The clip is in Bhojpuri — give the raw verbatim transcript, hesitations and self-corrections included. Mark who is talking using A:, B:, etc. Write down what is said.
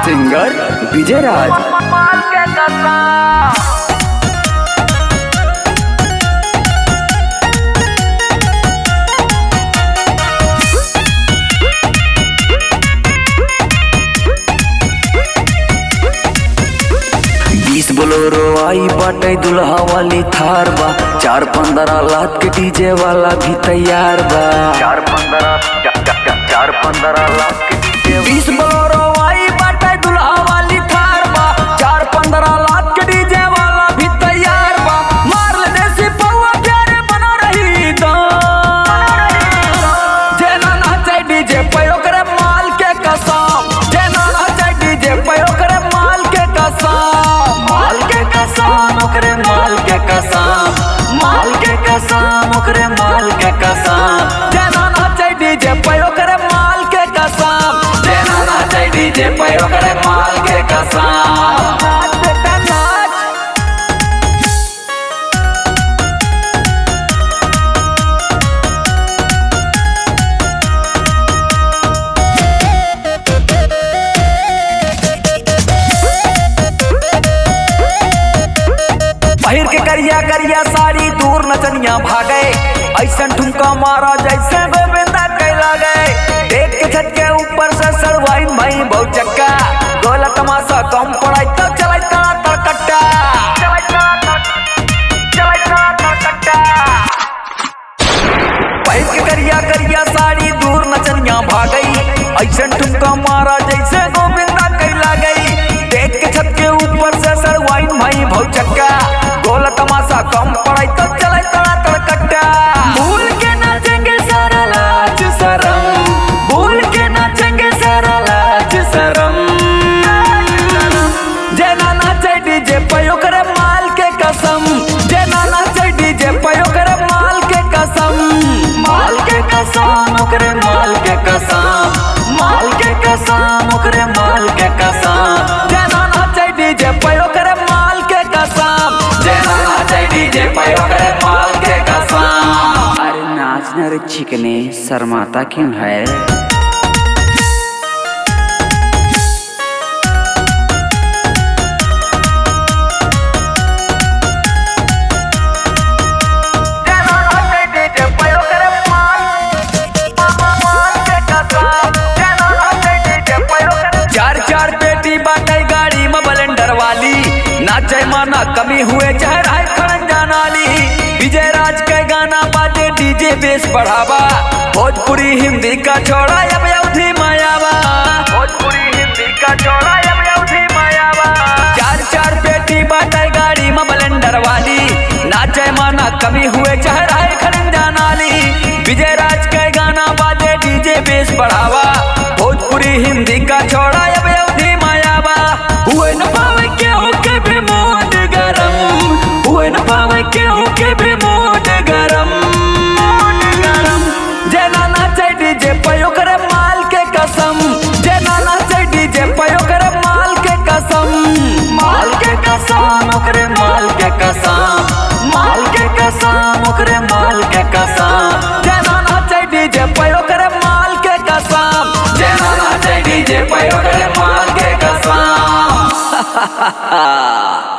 A: सिंगर विजय राज। बीस बोलोरो आई बाटे दुल्हा वाली थार बा, चार पंद्रह लाख के डीजे वाला भी तैयार बा। चार पंद्रह चार पंद्रह लाख के डीजे। बीस बोलोरो आई बाटे दुल्हा वाली थार बा, चार पंद्रह लाख के डीजे वाला भी तैयार बा। मार ले देसी पौवा प्यारे बना रही दा, जेना नाचे डीजे पयो करे माल के कसम, जेना नाचे डीजे पयो करे माल के कसम, माल के कसम ओकरे माल के कसम, माल के कसम ओकरे माल के कसम, जेना नाचे डीजे पयो करे माल के कसम, जेना नाचे डीजे पयो करे माल के कसम। नाच बेटा नाच। पहिर के करिया करिया साड़ी दूर नचनिया भागे, ऐसन ठुमका मारा जैसे गोविंदा कैला गए। देख के छत के ऊपर से सड़वाइन भाई बहुत चक्का, गोला तमाशा कम पड़ाई तो चलाई तना तड़कट्टा, चलाई तना चलाई तना तड़कट्टा। पहिर के करिया करिया साड़ी दूर नचनिया भागे, ऐसन ठुमका मारा जैसे गोविंदा कैला गई। देख के छत के ऊपर से सड़वाइन भाई बहुत चक्का, गोला तमाशा कम पड़ाई तो चलाई तना तड़कट्टा। भूल के नाचेंगे सारा लाज शरम, भूल के नाचेंगे सारा लाज शरम, जेना नाचे डीजे पयो करे माल के कसम, जेना नाचे डीजे पयो करे माल के कसम, माल के कसम ओकरे माल के कसम, माल के कसम ओकरे माल के कसम, जेना नाचे डीजे पयो करे माल के कसम, जेना नाचे डीजे पयो करे माल के कसम। अरे नाचना रे चिकने, शर्माता क्यों है? चार चार पेटी बाटे गाड़ी में बलेंडर वाली, नाचे माना कमी हुए चाहे राय खड़ंजा नाली। विजय राज के गाना बाजे डीजे बेस बढ़ावा, भोजपुरी हिंदी का छोड़ा अब अवधि मायावा, भोजपुरी हिंदी का छोड़ा अब अवधि मायावा। चार चार पेटी बाटे गाड़ी में बलेंडर वाली, नाचे माना कमी हुए चाहे राय खड़ंजा नाली। विजय राज के गाना बाजे डीजे बेस बढ़ावा, भोजपुरी हिंदी का छोड़ा अब अवधि मायावा। हुए न पावे के होके भी मूड गरम, हुए न पावे के होके भी मूड गरम, जेना नाचे डीजे पयो करे माल के कसम, जेना नाचे डीजे पयो करे माल के कसम, माल के कसम ओकरे माल के कसम, माल के कसम ओकरे माल के कसम, जेना नाचे डीजे पयो करे माल के कसम, जेना नाचे डीजे पयो करे माल के कसम।